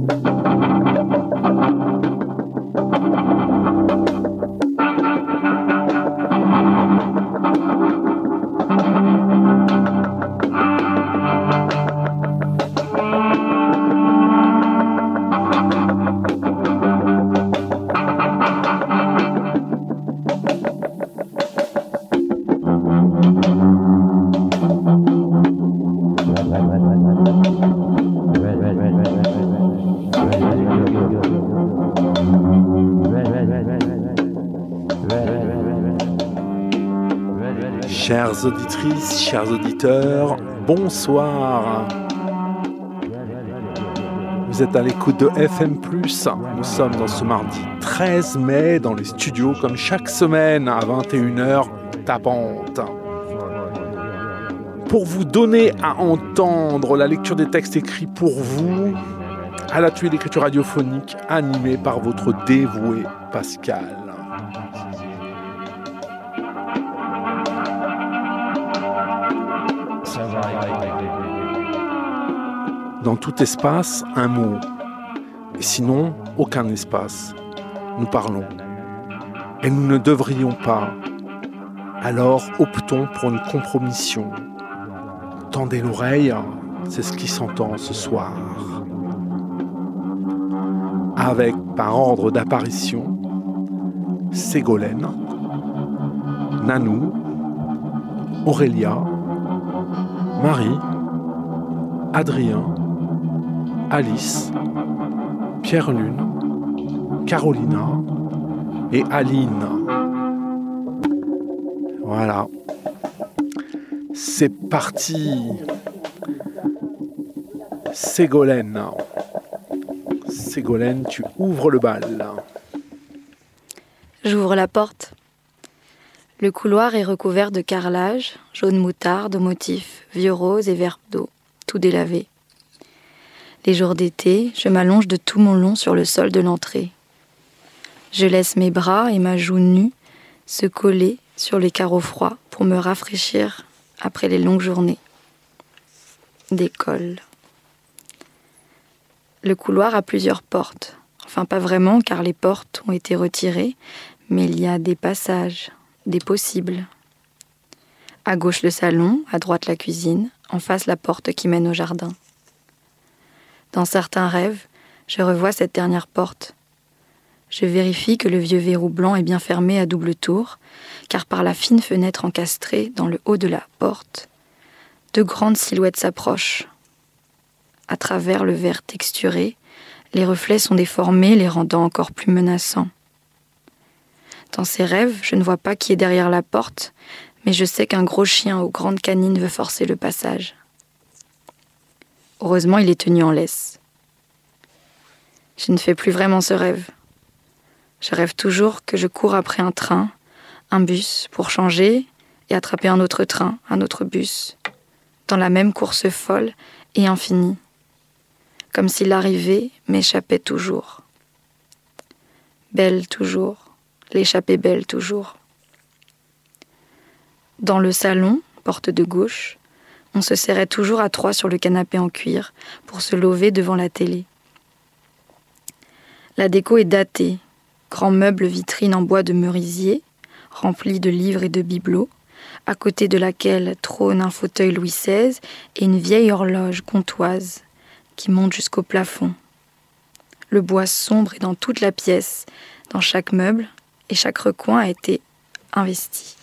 Chères auditrices, chers auditeurs, bonsoir. Vous êtes à l'écoute de FM+. Nous sommes dans ce mardi 13 mai dans les studios comme chaque semaine à 21h tapante. Pour vous donner à entendre la lecture des textes écrits pour vous à l'atelier d'écriture radiophonique animé par votre dévoué Pascal. Dans tout espace, un mot. Et sinon, aucun espace. Nous parlons. Et nous ne devrions pas. Alors optons pour une compromission. Tendez l'oreille, c'est ce qui s'entend ce soir. Avec, par ordre d'apparition, Ségolène, Nanou, Aurélia, Marie, Adrien, Alice, Pierre-Lune, Carolina et Aline. Voilà. C'est parti. Ségolène. Ségolène, tu ouvres le bal. J'ouvre la porte. Le couloir est recouvert de carrelage, jaune moutarde aux motifs vieux rose et vert d'eau, tout délavé. Les jours d'été, je m'allonge de tout mon long sur le sol de l'entrée. Je laisse mes bras et ma joue nue se coller sur les carreaux froids pour me rafraîchir après les longues journées d'école. Le couloir a plusieurs portes. Enfin, pas vraiment, car les portes ont été retirées, mais il y a des passages, des possibles. À gauche le salon, à droite la cuisine, en face la porte qui mène au jardin. Dans certains rêves, je revois cette dernière porte. Je vérifie que le vieux verrou blanc est bien fermé à double tour, car par la fine fenêtre encastrée dans le haut de la porte, deux grandes silhouettes s'approchent. À travers le verre texturé, les reflets sont déformés, les rendant encore plus menaçants. Dans ces rêves, je ne vois pas qui est derrière la porte, mais je sais qu'un gros chien aux grandes canines veut forcer le passage. Heureusement, il est tenu en laisse. Je ne fais plus vraiment ce rêve. Je rêve toujours que je cours après un train, un bus, pour changer et attraper un autre train, un autre bus, dans la même course folle et infinie, comme si l'arrivée m'échappait toujours. Belle toujours, l'échappée belle toujours. Dans le salon, porte de gauche, on se serrait toujours à trois sur le canapé en cuir pour se lever devant la télé. La déco est datée, grand meuble vitrine en bois de merisier, rempli de livres et de bibelots, à côté de laquelle trône un fauteuil Louis XVI et une vieille horloge comtoise qui monte jusqu'au plafond. Le bois sombre est dans toute la pièce, dans chaque meuble, et chaque recoin a été investi.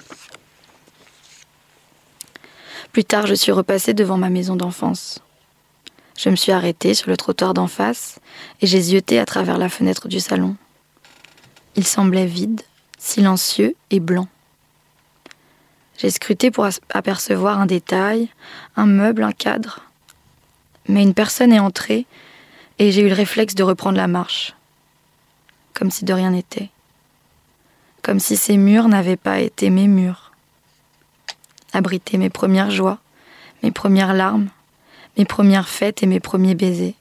Plus tard, je suis repassée devant ma maison d'enfance. Je me suis arrêtée sur le trottoir d'en face et j'ai zioté à travers la fenêtre du salon. Il semblait vide, silencieux et blanc. J'ai scruté pour apercevoir un détail, un meuble, un cadre. Mais une personne est entrée et j'ai eu le réflexe de reprendre la marche. Comme si de rien n'était. Comme si ces murs n'avaient pas été mes murs. Abriter mes premières joies, mes premières larmes, mes premières fêtes et mes premiers baisers.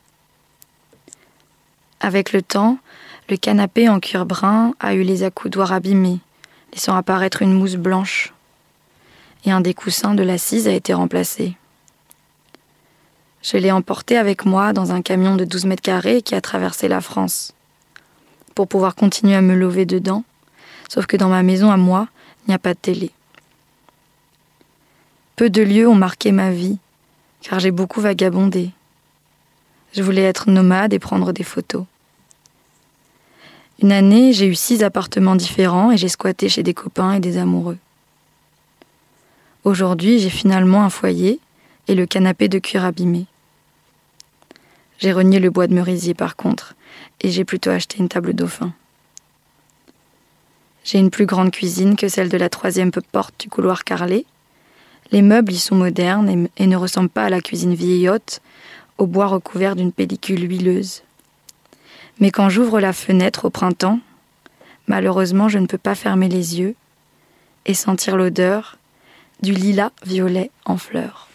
Avec le temps, le canapé en cuir brun a eu les accoudoirs abîmés, laissant apparaître une mousse blanche. Et un des coussins de l'assise a été remplacé. Je l'ai emporté avec moi dans un camion de 12 mètres carrés qui a traversé la France, pour pouvoir continuer à me lever dedans, sauf que dans ma maison à moi, il n'y a pas de télé. Peu de lieux ont marqué ma vie, car j'ai beaucoup vagabondé. Je voulais être nomade et prendre des photos. Une année, j'ai eu 6 appartements différents et j'ai squatté chez des copains et des amoureux. Aujourd'hui, j'ai finalement un foyer et le canapé de cuir abîmé. J'ai renié le bois de merisier par contre, et j'ai plutôt acheté une table dauphin. J'ai une plus grande cuisine que celle de la 3e porte du couloir carrelé. Les meubles y sont modernes et ne ressemblent pas à la cuisine vieillotte, au bois recouvert d'une pellicule huileuse. Mais quand j'ouvre la fenêtre au printemps, malheureusement je ne peux pas fermer les yeux et sentir l'odeur du lilas violet en fleurs.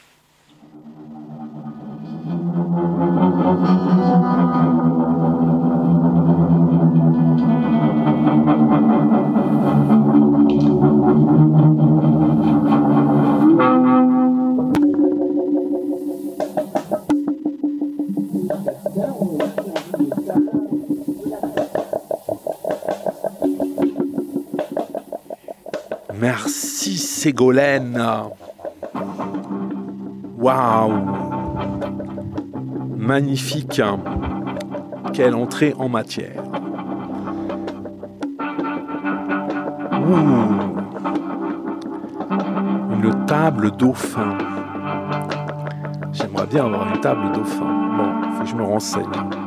Merci Ségolène. Waouh. Magnifique. Quelle entrée en matière. Ouh. Une table dauphin. J'aimerais bien avoir une table dauphin. Bon, faut que je me renseigne.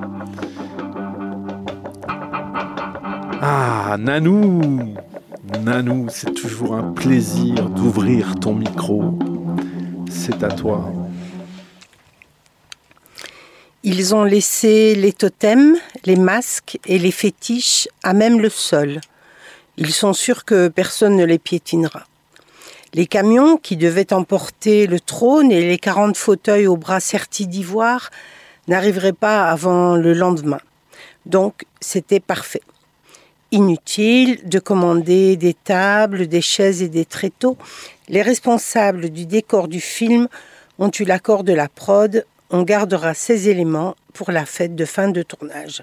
Ah, Nanou, c'est toujours un plaisir d'ouvrir ton micro. C'est à toi. Ils ont laissé les totems, les masques et les fétiches à même le sol. Ils sont sûrs que personne ne les piétinera. Les camions qui devaient emporter le trône et les 40 fauteuils aux bras sertis d'ivoire n'arriveraient pas avant le lendemain. Donc, c'était parfait. Inutile de commander des tables, des chaises et des tréteaux. Les responsables du décor du film ont eu l'accord de la prod. On gardera ces éléments pour la fête de fin de tournage.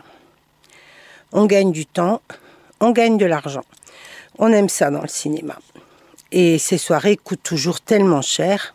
On gagne du temps, on gagne de l'argent. On aime ça dans le cinéma. Et ces soirées coûtent toujours tellement cher.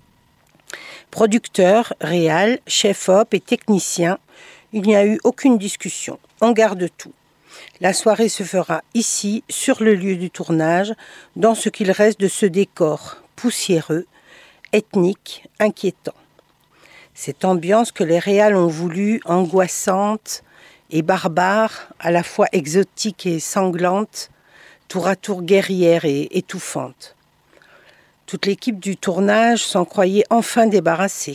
Producteurs, réal, chef-op et techniciens, il n'y a eu aucune discussion. On garde tout. La soirée se fera ici, sur le lieu du tournage, dans ce qu'il reste de ce décor poussiéreux, ethnique, inquiétant. Cette ambiance que les réals ont voulu, angoissante et barbare, à la fois exotique et sanglante, tour à tour guerrière et étouffante. Toute l'équipe du tournage s'en croyait enfin débarrassée.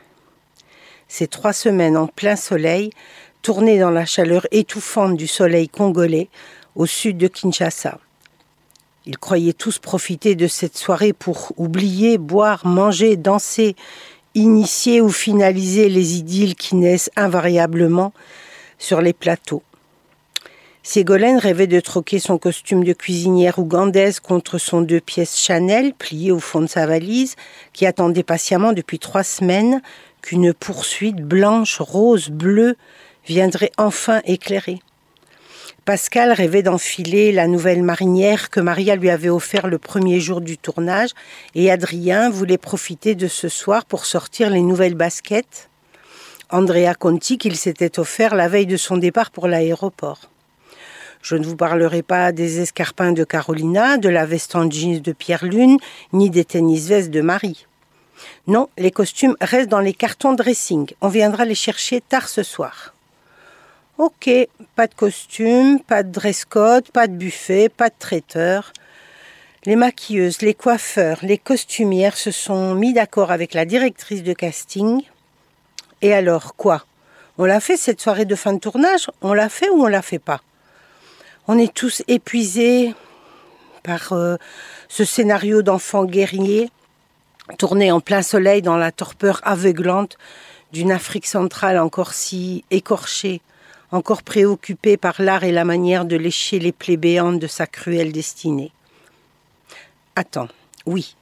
Ces 3 semaines en plein soleil, tournées dans la chaleur étouffante du soleil congolais, au sud de Kinshasa. Ils croyaient tous profiter de cette soirée pour oublier, boire, manger, danser, initier ou finaliser les idylles qui naissent invariablement sur les plateaux. Ségolène rêvait de troquer son costume de cuisinière ougandaise contre son 2 pièces Chanel plié au fond de sa valise, qui attendait patiemment depuis 3 semaines qu'une poursuite blanche, rose, bleue viendrait enfin éclairer. Pascal rêvait d'enfiler la nouvelle marinière que Maria lui avait offert le premier jour du tournage, et Adrien voulait profiter de ce soir pour sortir les nouvelles baskets Andrea Conti qu'il s'était offert la veille de son départ pour l'aéroport. Je ne vous parlerai pas des escarpins de Carolina, de la veste en jeans de Pierre Lune, ni des tennis-vestes de Marie. Non, les costumes restent dans les cartons dressing. On viendra les chercher tard ce soir. Ok, pas de costume, pas de dress code, pas de buffet, pas de traiteur. Les maquilleuses, les coiffeurs, les costumières se sont mis d'accord avec la directrice de casting. Et alors, quoi ? On l'a fait cette soirée de fin de tournage ? On l'a fait ou on l'a fait pas ? On est tous épuisés par ce scénario d'enfant guerrier tourné en plein soleil dans la torpeur aveuglante d'une Afrique centrale encore si écorchée, encore préoccupée par l'art et la manière de lécher les plaies béantes de sa cruelle destinée. Attends, oui,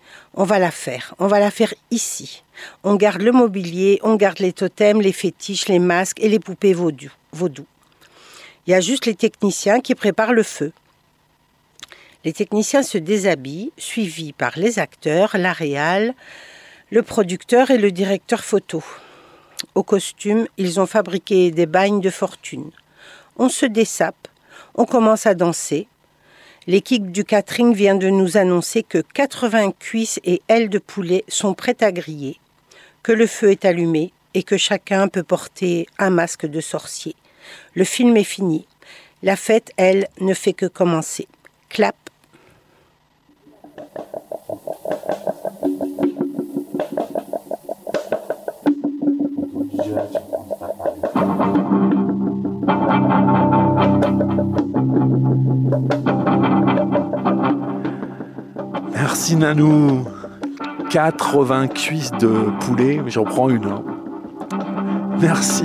On va la faire ici. On garde le mobilier, on garde les totems, les fétiches, les masques et les poupées vaudou. Il y a juste les techniciens qui préparent le feu. Les techniciens se déshabillent, suivis par les acteurs, la réal, le producteur et le directeur photo. Au costume, ils ont fabriqué des bagnes de fortune. On se dessape, on commence à danser. L'équipe du catering vient de nous annoncer que 80 cuisses et ailes de poulet sont prêtes à griller, que le feu est allumé et que chacun peut porter un masque de sorcier. Le film est fini. La fête, elle, ne fait que commencer. Clap. Merci Nanou. 80 cuisses de poulet, mais j'en prends une. Hein. Merci.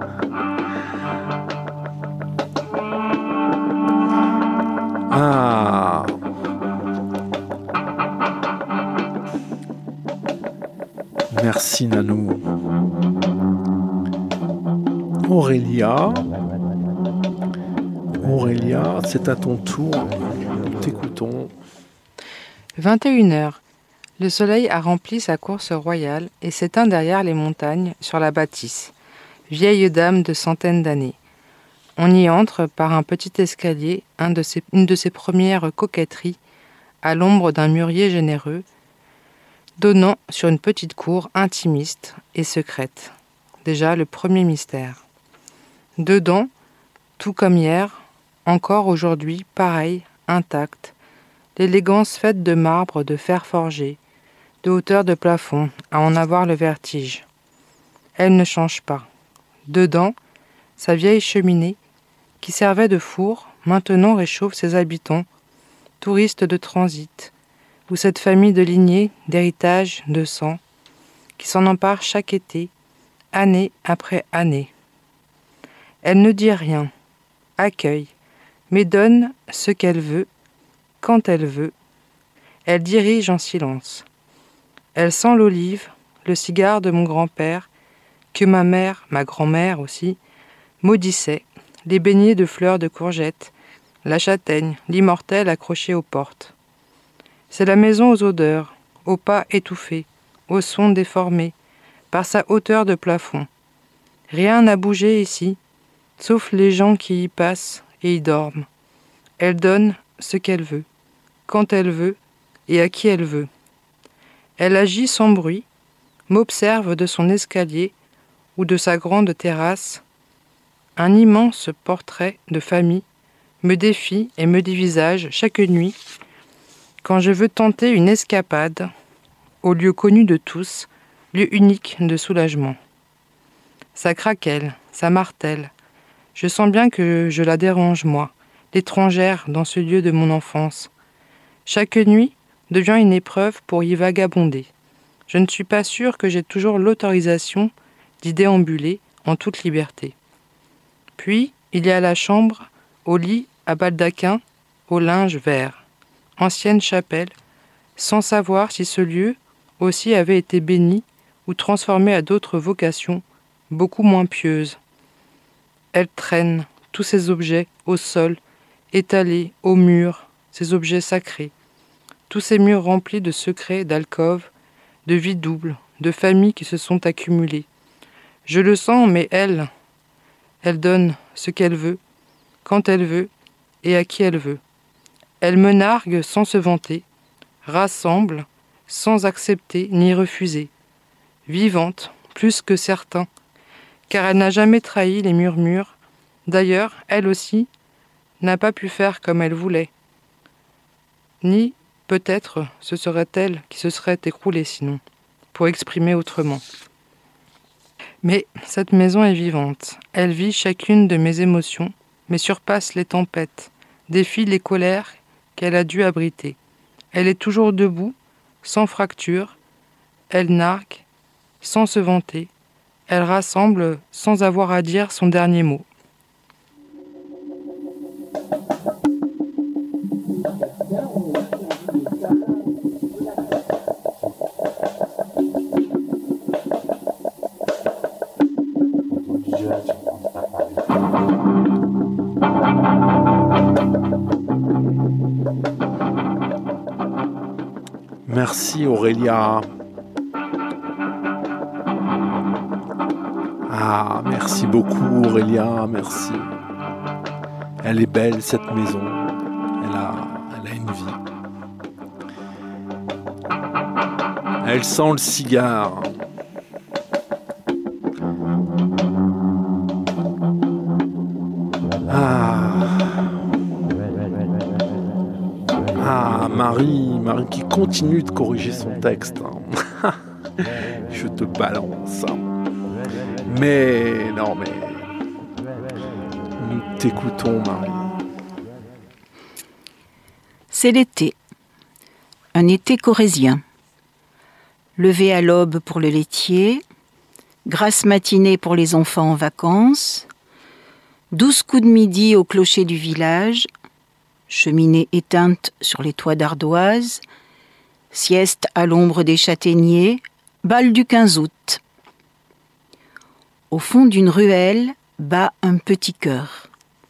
Ah. Merci Nanou. Aurélia, c'est à ton tour. Nous t'écoutons. 21h. Le soleil a rempli sa course royale et s'éteint derrière les montagnes sur la bâtisse, vieille dame de centaines d'années. On y entre par un petit escalier, une de ses premières coquetteries, à l'ombre d'un mûrier généreux, donnant sur une petite cour intimiste et secrète. Déjà le premier mystère. Dedans, tout comme hier, encore aujourd'hui, pareil, intact, l'élégance faite de marbre de fer forgé, de hauteur de plafond, à en avoir le vertige. Elle ne change pas. Dedans, sa vieille cheminée, qui servait de four, maintenant réchauffe ses habitants, touristes de transit, ou cette famille de lignées, d'héritage, de sang, qui s'en empare chaque été, année après année. Elle ne dit rien, accueille, mais donne ce qu'elle veut, quand elle veut. Elle dirige en silence. Elle sent l'olive, le cigare de mon grand-père, que ma mère, ma grand-mère aussi, maudissait, les beignets de fleurs de courgettes, la châtaigne, l'immortel accroché aux portes. C'est la maison aux odeurs, aux pas étouffés, aux sons déformés, par sa hauteur de plafond. Rien n'a bougé ici, sauf les gens qui y passent et y dorment. Elle donne ce qu'elle veut, quand elle veut et à qui elle veut. Elle agit sans bruit, m'observe de son escalier ou de sa grande terrasse. Un immense portrait de famille me défie et me dévisage chaque nuit quand je veux tenter une escapade au lieu connu de tous, lieu unique de soulagement. Ça craquelle, ça martèle. Je sens bien que je la dérange, moi, l'étrangère dans ce lieu de mon enfance. Chaque nuit devient une épreuve pour y vagabonder. Je ne suis pas sûre que j'ai toujours l'autorisation d'y déambuler en toute liberté. Puis, il y a la chambre, au lit, à baldaquin, au linge vert. Ancienne chapelle, sans savoir si ce lieu aussi avait été béni ou transformé à d'autres vocations, beaucoup moins pieuses. Elle traîne tous ces objets au sol, étalés au mur, ces objets sacrés. Tous ces murs remplis de secrets, d'alcôves, de vies doubles, de familles qui se sont accumulées. Je le sens, mais elle donne ce qu'elle veut, quand elle veut et à qui elle veut. Elle me nargue sans se vanter, rassemble sans accepter ni refuser, vivante plus que certains, car elle n'a jamais trahi les murmures. D'ailleurs, elle aussi n'a pas pu faire comme elle voulait. Ni, peut-être, ce serait elle qui se serait écroulée sinon, pour exprimer autrement. Mais cette maison est vivante. Elle vit chacune de mes émotions, mais surpasse les tempêtes, défie les colères qu'elle a dû abriter. Elle est toujours debout, sans fracture. Elle nargue, sans se vanter. Elle rassemble sans avoir à dire son dernier mot. Merci Aurélia. Ah, merci beaucoup Aurélia, merci. Elle est belle cette maison, elle a une vie. Elle sent le cigare. Marie qui continue de corriger son texte. Je te balance. Mais non, mais nous t'écoutons, Marie. C'est l'été. Un été corrézien. Lever à l'aube pour le laitier, grasse matinée pour les enfants en vacances, 12 coups de midi au clocher du village, cheminée éteinte sur les toits d'ardoise, sieste à l'ombre des châtaigniers, bal du 15 août. Au fond d'une ruelle bat un petit cœur.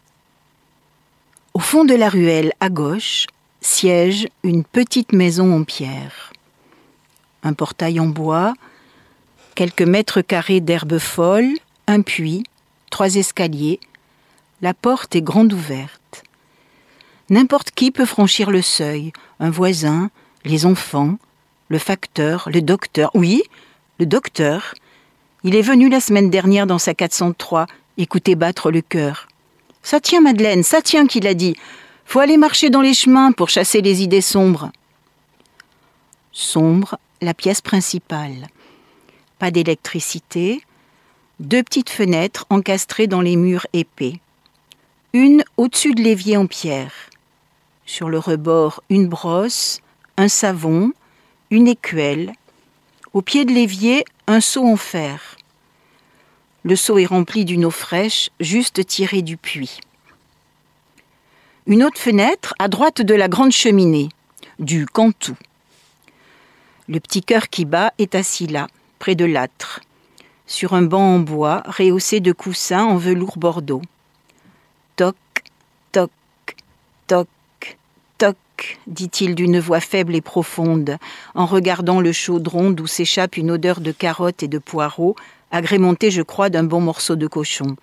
Au fond de la ruelle, à gauche, siège une petite maison en pierre. Un portail en bois, quelques mètres carrés d'herbe folle, un puits, 3 escaliers, la porte est grande ouverte. N'importe qui peut franchir le seuil, un voisin, les enfants, le facteur, le docteur. Oui, le docteur. Il est venu la semaine dernière dans sa 403, écouter battre le cœur. « Ça tient, Madeleine, ça tient », qu'il a dit. « Faut aller marcher dans les chemins pour chasser les idées sombres. » Sombre, la pièce principale. Pas d'électricité, 2 petites fenêtres encastrées dans les murs épais. Une au-dessus de l'évier en pierre. Sur le rebord, une brosse, un savon, une écuelle. Au pied de l'évier, un seau en fer. Le seau est rempli d'une eau fraîche, juste tirée du puits. Une autre fenêtre, à droite de la grande cheminée, du cantou. Le petit cœur qui bat est assis là, près de l'âtre, sur un banc en bois rehaussé de coussins en velours bordeaux. Toc, toc, toc, toc, dit-il d'une voix faible et profonde, en regardant le chaudron d'où s'échappe une odeur de carottes et de poireaux, agrémentée, je crois, d'un bon morceau de cochon.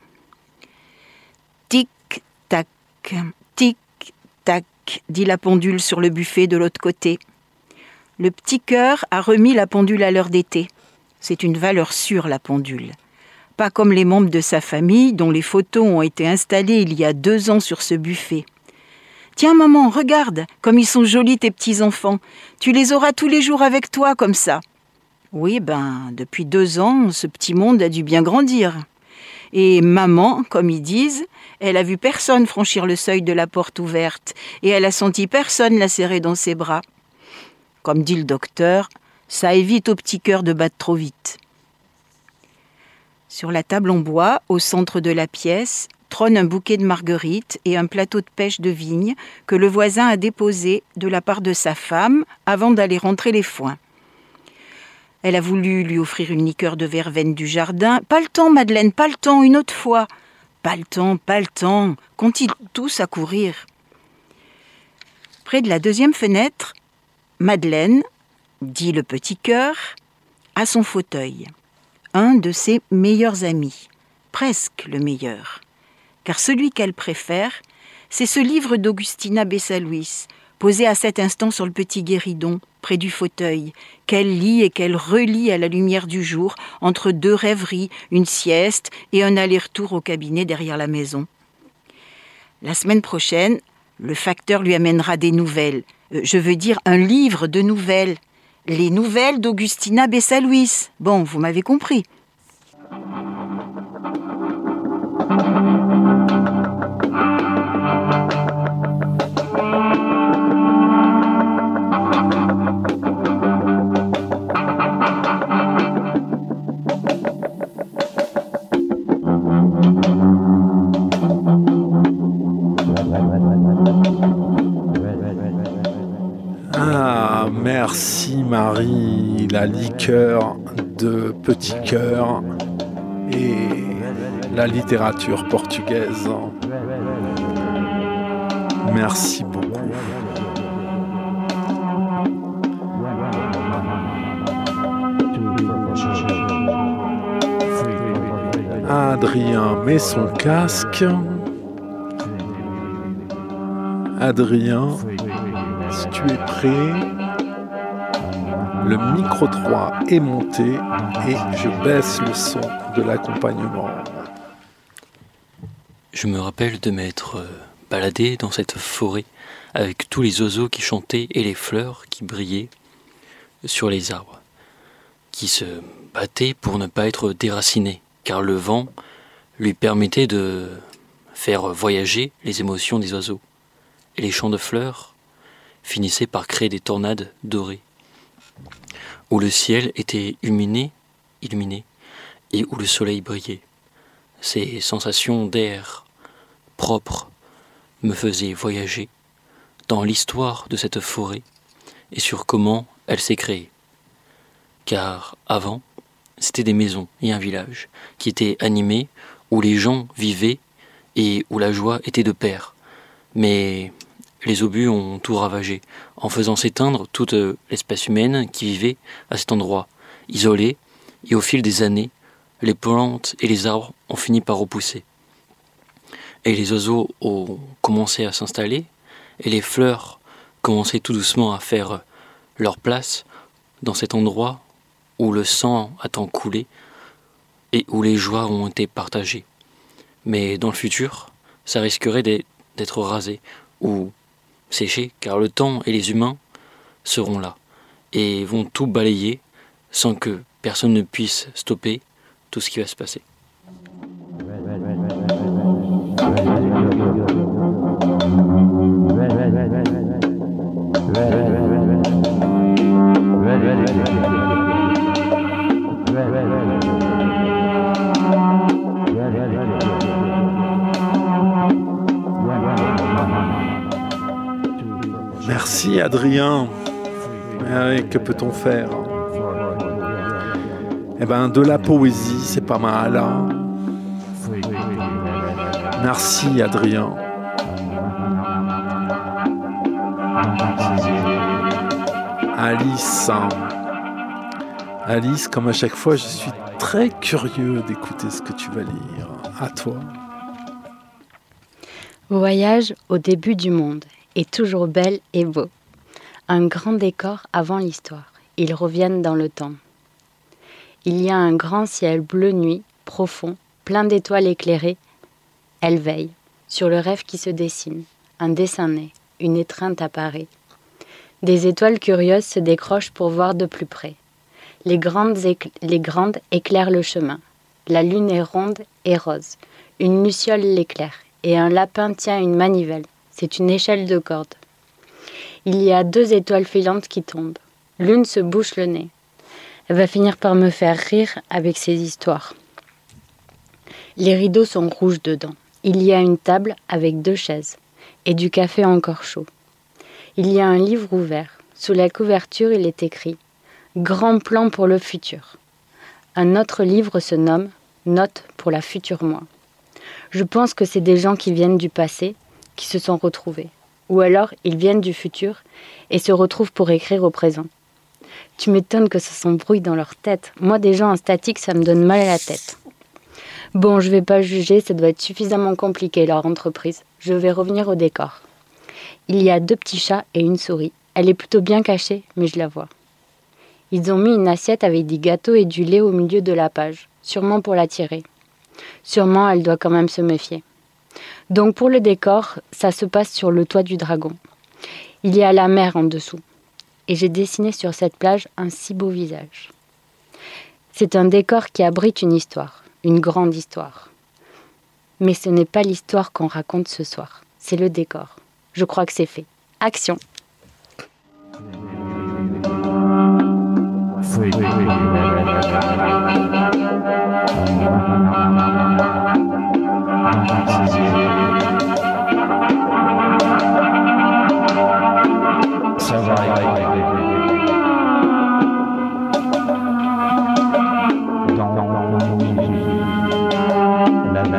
Tic-tac, tic-tac, dit la pendule sur le buffet de l'autre côté. Le petit cœur a remis la pendule à l'heure d'été. C'est une valeur sûre, la pendule. Pas comme les membres de sa famille dont les photos ont été installées il y a 2 ans sur ce buffet. « Tiens maman, regarde, comme ils sont jolis tes petits-enfants. Tu les auras tous les jours avec toi, comme ça. » Oui, depuis 2 ans, ce petit monde a dû bien grandir. Et maman, comme ils disent, elle a vu personne franchir le seuil de la porte ouverte et elle a senti personne la serrer dans ses bras. Comme dit le docteur, ça évite au petit cœur de battre trop vite. Sur la table en bois, au centre de la pièce, trône un bouquet de marguerites et un plateau de pêche de vigne que le voisin a déposé de la part de sa femme avant d'aller rentrer les foins. Elle a voulu lui offrir une liqueur de verveine du jardin. « Pas le temps, Madeleine, pas le temps, une autre fois. »« Pas le temps, continue tous à courir. » Près de la 2e fenêtre, Madeleine, dit le petit cœur, a son fauteuil. Un de ses meilleurs amis, presque le meilleur. Car celui qu'elle préfère, c'est ce livre d'Augustina Bessaluis, posé à cet instant sur le petit guéridon, près du fauteuil, qu'elle lit et qu'elle relit à la lumière du jour, entre 2 rêveries, une sieste et un aller-retour au cabinet derrière la maison. La semaine prochaine, le facteur lui amènera des nouvelles. Je veux dire un livre de nouvelles. Les nouvelles d'Augustina Bessaluis. Bon, vous m'avez compris. Ah, merci Marie, la liqueur de petit cœur et la littérature portugaise. Merci beaucoup. Adrien met son casque. Adrien, si tu es prêt, le micro 3 est monté et je baisse le son de l'accompagnement. Je me rappelle de m'être baladé dans cette forêt avec tous les oiseaux qui chantaient et les fleurs qui brillaient sur les arbres, qui se battaient pour ne pas être déracinés, car le vent lui permettait de faire voyager les émotions des oiseaux. Et les champs de fleurs finissaient par créer des tornades dorées, où le ciel était illuminé, et où le soleil brillait. Ces sensations d'air propre me faisaient voyager dans l'histoire de cette forêt et sur comment elle s'est créée. Car avant, c'était des maisons et un village qui étaient animés, où les gens vivaient et où la joie était de pair. Mais les obus ont tout ravagé, en faisant s'éteindre toute l'espèce humaine qui vivait à cet endroit, isolé, et au fil des années, les plantes et les arbres ont fini par repousser. Et les oiseaux ont commencé à s'installer, et les fleurs commençaient tout doucement à faire leur place dans cet endroit où le sang a tant coulé et où les joies ont été partagées. Mais dans le futur, ça risquerait d'être rasé ou séché, car le temps et les humains seront là et vont tout balayer sans que personne ne puisse stopper tout ce qui va se passer. Merci Adrien. Que peut-on faire? Eh ben, de la poésie, c'est pas mal. Hein. Merci Adrien. Alice. Alice, comme à chaque fois, je suis très curieux d'écouter ce que tu vas lire. À toi. Voyage au début du monde est toujours belle et beau. Un grand décor avant l'histoire. Ils reviennent dans le temps. Il y a un grand ciel bleu nuit, profond, plein d'étoiles éclairées. Elle veille, sur le rêve qui se dessine. Un dessin naît, une étreinte apparaît. Des étoiles curieuses se décrochent pour voir de plus près. Les grandes éclairent le chemin. La lune est ronde et rose. Une luciole l'éclaire, et un lapin tient une manivelle. C'est une échelle de corde. Il y a 2 étoiles filantes qui tombent. L'une se bouche le nez. Elle va finir par me faire rire avec ses histoires. Les rideaux sont rouges dedans. Il y a une table avec 2 chaises et du café encore chaud. Il y a un livre ouvert. Sous la couverture, il est écrit « Grand plan pour le futur ». Un autre livre se nomme « Notes pour la future moi ». Je pense que c'est des gens qui viennent du passé, qui se sont retrouvés. Ou alors, ils viennent du futur et se retrouvent pour écrire au présent. Tu m'étonnes que ça s'embrouille dans leur tête. Moi, des gens en statique, ça me donne mal à la tête. Bon, je vais pas juger, ça doit être suffisamment compliqué, leur entreprise. Je vais revenir au décor. Il y a 2 petits chats et une souris. Elle est plutôt bien cachée, mais je la vois. Ils ont mis une assiette avec des gâteaux et du lait au milieu de la page, sûrement pour l'attirer. Sûrement, elle doit quand même se méfier. Donc pour le décor, ça se passe sur le toit du dragon. Il y a la mer en dessous. Et j'ai dessiné sur cette plage un si beau visage. C'est un décor qui abrite une histoire, une grande histoire. Mais ce n'est pas l'histoire qu'on raconte ce soir, c'est le décor. Je crois que c'est fait. Action! Ça va dans la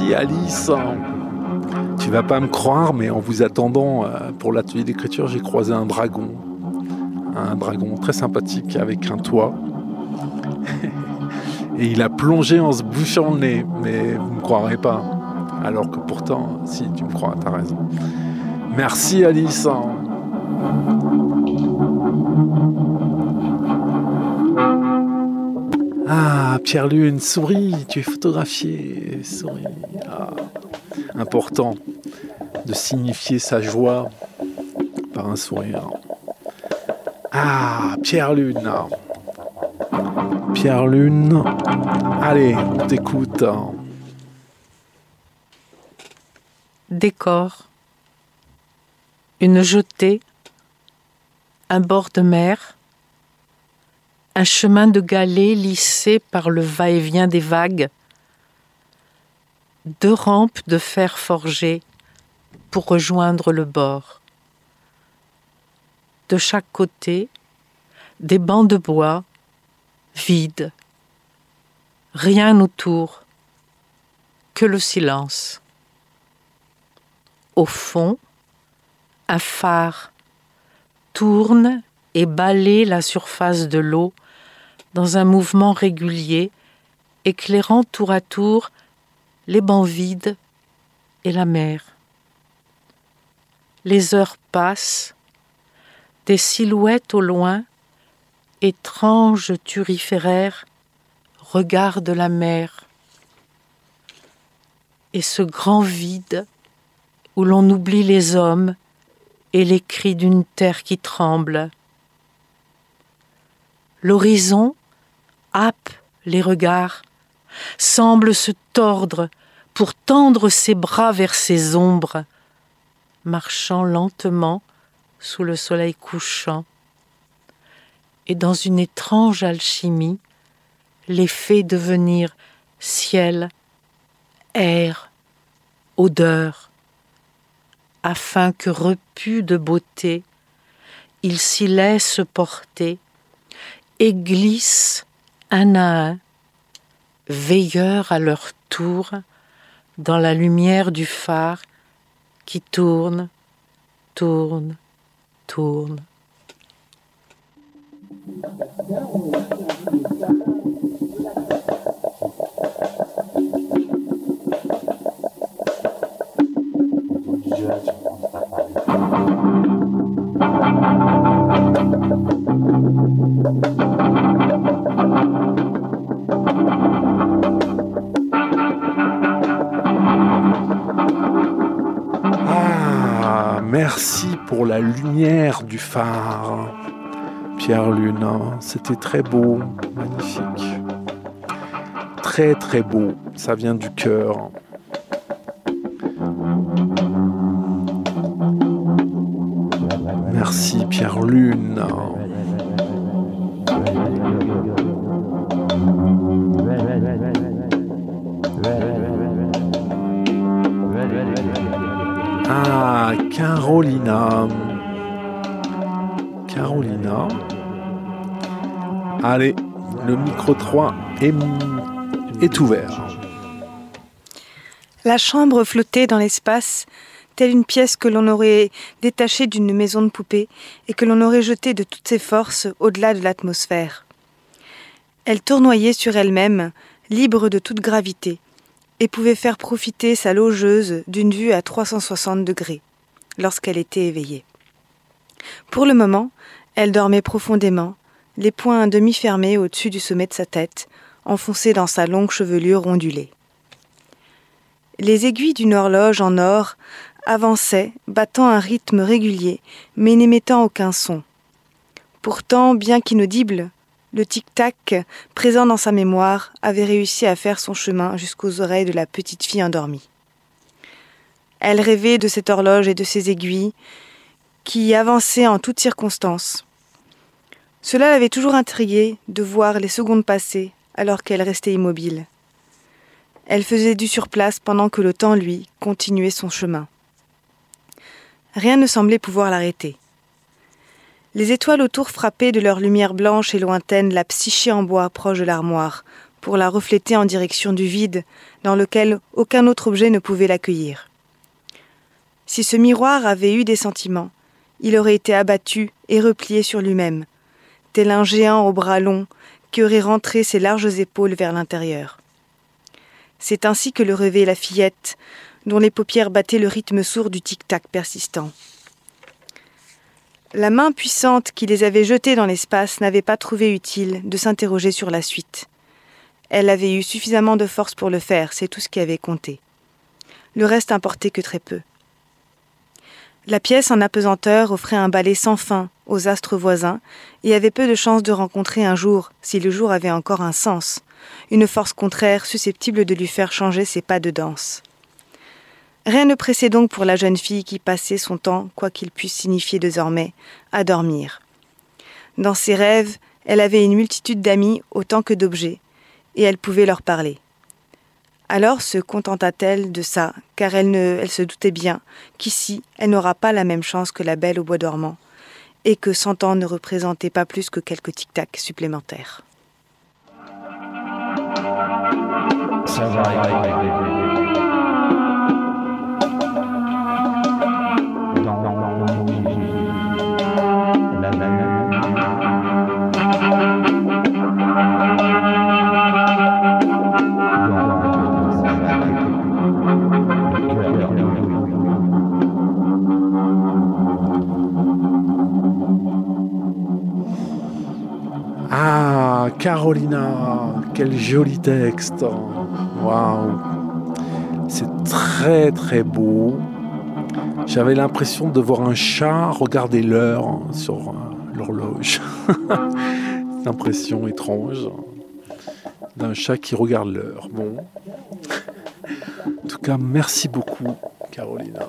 Merci Alice. Tu vas pas me croire, mais en vous attendant pour l'atelier d'écriture, j'ai croisé un dragon. Un dragon très sympathique avec un toit. Et il a plongé en se bouchant le nez, mais vous ne me croirez pas. Alors que pourtant, si, tu me crois, t'as raison. Merci Alice. Ah, Pierre-Lune, souris, tu es photographié, souris. Ah, important de signifier sa joie par un sourire. Ah, Pierre-Lune. Pierre-Lune, allez, on t'écoute. Décor. Une jetée, un bord de mer, un chemin de galets lissé par le va-et-vient des vagues, 2 rampes de fer forgé pour rejoindre le bord. De chaque côté, des bancs de bois, vides, rien autour, que le silence. Au fond, un phare tourne et balaye la surface de l'eau dans un mouvement régulier, éclairant tour à tour les bancs vides et la mer. Les heures passent, des silhouettes au loin, étranges turiféraires, regardent la mer. Et ce grand vide où l'on oublie les hommes et les cris d'une terre qui tremble. L'horizon happe les regards, semble se tordre pour tendre ses bras vers ses ombres, marchant lentement sous le soleil couchant. Et dans une étrange alchimie, les fait devenir ciel, air, odeur, afin que repus de beauté, ils s'y laissent porter et glissent un à un, veilleurs à leur tour, dans la lumière du phare qui tourne, tourne, tourne. Ah, merci pour la lumière du phare, Pierre-Lune. C'était très beau, magnifique. Très très beau, ça vient du cœur. Merci Pierre-Lune. Ah, Carolina. Carolina. Allez, le micro 3 est ouvert. La chambre flottait dans l'espace, telle une pièce que l'on aurait détachée d'une maison de poupée et que l'on aurait jetée de toutes ses forces au-delà de l'atmosphère. Elle tournoyait sur elle-même, libre de toute gravité, et pouvait faire profiter sa logeuse d'une vue à 360 degrés, lorsqu'elle était éveillée. Pour le moment, elle dormait profondément, les poings à demi fermés au-dessus du sommet de sa tête, enfoncés dans sa longue chevelure ondulée. Les aiguilles d'une horloge en or avançaient, battant un rythme régulier, mais n'émettant aucun son. Pourtant, bien qu'inaudible, le tic-tac, présent dans sa mémoire, avait réussi à faire son chemin jusqu'aux oreilles de la petite fille endormie. Elle rêvait de cette horloge et de ses aiguilles, qui avançaient en toutes circonstances. Cela l'avait toujours intriguée de voir les secondes passer, alors qu'elle restait immobile. Elle faisait du surplace pendant que le temps, lui, continuait son chemin. Rien ne semblait pouvoir l'arrêter. Les étoiles autour frappaient de leur lumière blanche et lointaine la psyché en bois proche de l'armoire, pour la refléter en direction du vide, dans lequel aucun autre objet ne pouvait l'accueillir. Si ce miroir avait eu des sentiments, il aurait été abattu et replié sur lui-même, tel un géant aux bras longs qui aurait rentré ses larges épaules vers l'intérieur. C'est ainsi que le rêvait la fillette, dont les paupières battaient le rythme sourd du tic-tac persistant. La main puissante qui les avait jetés dans l'espace n'avait pas trouvé utile de s'interroger sur la suite. Elle avait eu suffisamment de force pour le faire, c'est tout ce qui avait compté. Le reste importait que très peu. La pièce en apesanteur offrait un balai sans fin aux astres voisins et avait peu de chances de rencontrer un jour, si le jour avait encore un sens, une force contraire susceptible de lui faire changer ses pas de danse. Rien ne pressait donc pour la jeune fille qui passait son temps, quoi qu'il puisse signifier désormais, à dormir. Dans ses rêves, elle avait une multitude d'amis autant que d'objets, et elle pouvait leur parler. Alors se contenta-t-elle de ça, car elle se doutait bien qu'ici, elle n'aura pas la même chance que la belle au bois dormant, et que 100 ans ne représentaient pas plus que quelques tic-tac supplémentaires. Ça va. Ah, Carolina, quel joli texte. Waouh. C'est très très beau. J'avais l'impression de voir un chat regarder l'heure sur l'horloge. Cette impression étrange d'un chat qui regarde l'heure. Bon. En tout cas, merci beaucoup, Carolina.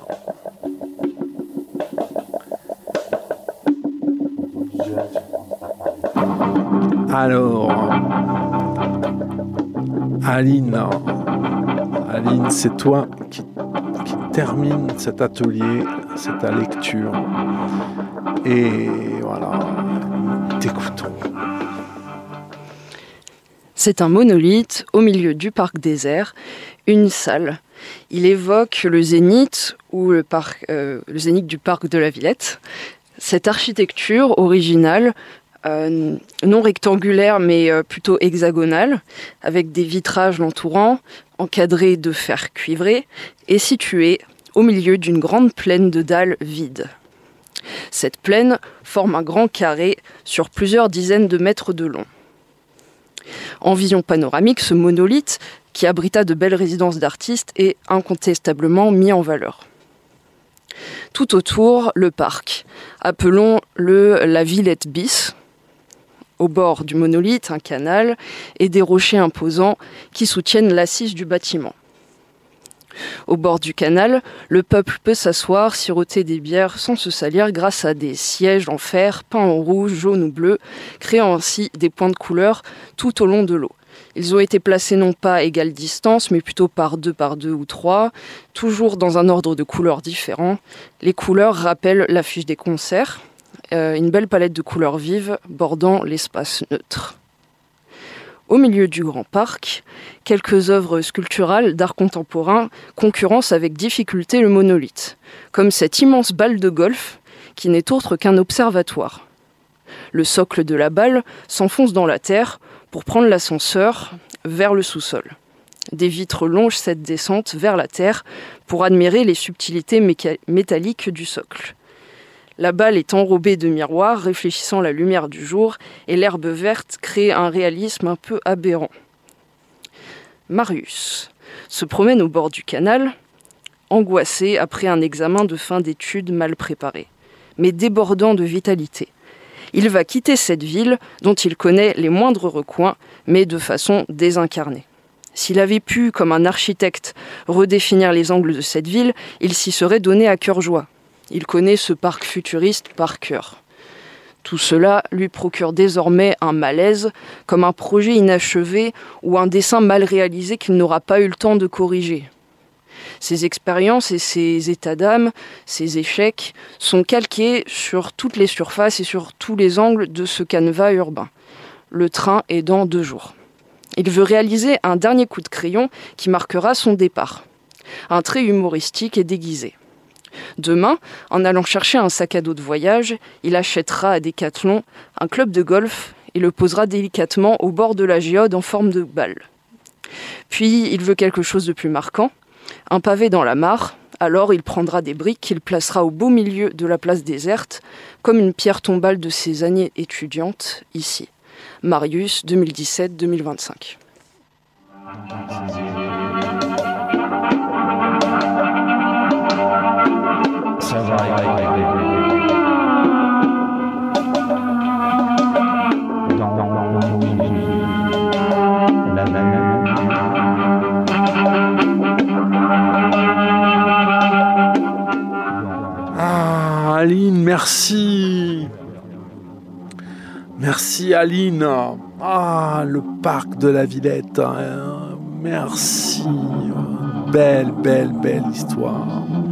Alors, Aline, c'est toi qui termine cet atelier, cette lecture. Et voilà, t'écoutons. C'est un monolithe au milieu du parc désert, une salle. Il évoque le zénith ou le zénith du parc de la Villette. Cette architecture originale, non rectangulaire mais plutôt hexagonale, avec des vitrages l'entourant, encadrés de fer cuivré, est située au milieu d'une grande plaine de dalles vides. Cette plaine forme un grand carré sur plusieurs dizaines de mètres de long. En vision panoramique, ce monolithe, qui abrita de belles résidences d'artistes, est incontestablement mis en valeur. Tout autour, le parc, appelons-le la Villette bis. Au bord du monolithe, un canal et des rochers imposants qui soutiennent l'assise du bâtiment. Au bord du canal, le peuple peut s'asseoir, siroter des bières sans se salir grâce à des sièges en fer peints en rouge, jaune ou bleu, créant ainsi des points de couleur tout au long de l'eau. Ils ont été placés non pas à égale distance, mais plutôt par deux ou trois, toujours dans un ordre de couleurs différents. Les couleurs rappellent l'affiche des concerts, une belle palette de couleurs vives bordant l'espace neutre. Au milieu du grand parc, quelques œuvres sculpturales d'art contemporain concurrencent avec difficulté le monolithe, comme cette immense balle de golf qui n'est autre qu'un observatoire. Le socle de la balle s'enfonce dans la terre pour prendre l'ascenseur vers le sous-sol. Des vitres longent cette descente vers la terre pour admirer les subtilités métalliques du socle. La balle est enrobée de miroirs réfléchissant la lumière du jour et l'herbe verte crée un réalisme un peu aberrant. Marius se promène au bord du canal, angoissé après un examen de fin d'études mal préparé, mais débordant de vitalité. Il va quitter cette ville dont il connaît les moindres recoins, mais de façon désincarnée. S'il avait pu, comme un architecte, redéfinir les angles de cette ville, il s'y serait donné à cœur joie. Il connaît ce parc futuriste par cœur. Tout cela lui procure désormais un malaise, comme un projet inachevé ou un dessin mal réalisé qu'il n'aura pas eu le temps de corriger. Ses expériences et ses états d'âme, ses échecs, sont calqués sur toutes les surfaces et sur tous les angles de ce canevas urbain. Le train est dans 2 jours. Il veut réaliser un dernier coup de crayon qui marquera son départ. Un trait humoristique et déguisé. Demain, en allant chercher un sac à dos de voyage, il achètera à Decathlon un club de golf et le posera délicatement au bord de la géode en forme de balle. Puis, il veut quelque chose de plus marquant, un pavé dans la mare. Alors, il prendra des briques qu'il placera au beau milieu de la place déserte, comme une pierre tombale de ses années étudiantes, ici. Marius, 2017-2025. Ça va arriver. Ah, Aline, merci. Merci, Aline. Ah, le parc de la Villette. Merci. Belle, belle, belle histoire.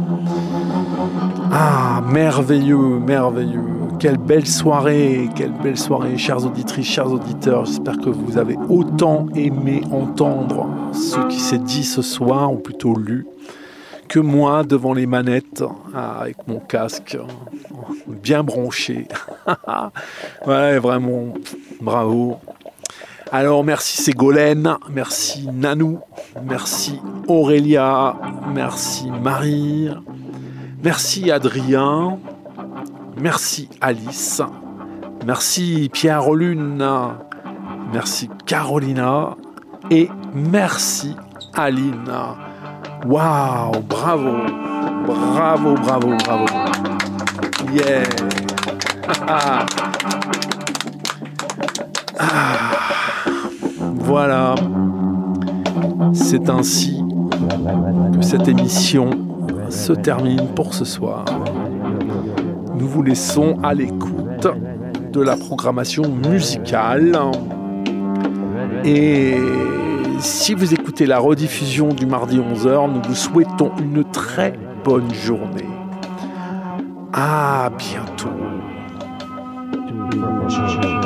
Ah, merveilleux, merveilleux. Quelle belle soirée, chères auditrices, chers auditeurs. J'espère que vous avez autant aimé entendre ce qui s'est dit ce soir, ou plutôt lu, que moi devant les manettes, avec mon casque bien branché. Ouais, vraiment, bravo. Alors, merci Ségolène, merci Nanou, merci Aurélia, merci Marie, merci Adrien, merci Alice, merci Pierre Lune, merci Carolina et merci Aline. Waouh, bravo, bravo, bravo, bravo. Yeah. Voilà. C'est ainsi que cette émission se termine pour ce soir. Nous vous laissons à l'écoute de la programmation musicale. Et si vous écoutez la rediffusion du mardi 11h, nous vous souhaitons une très bonne journée. À bientôt.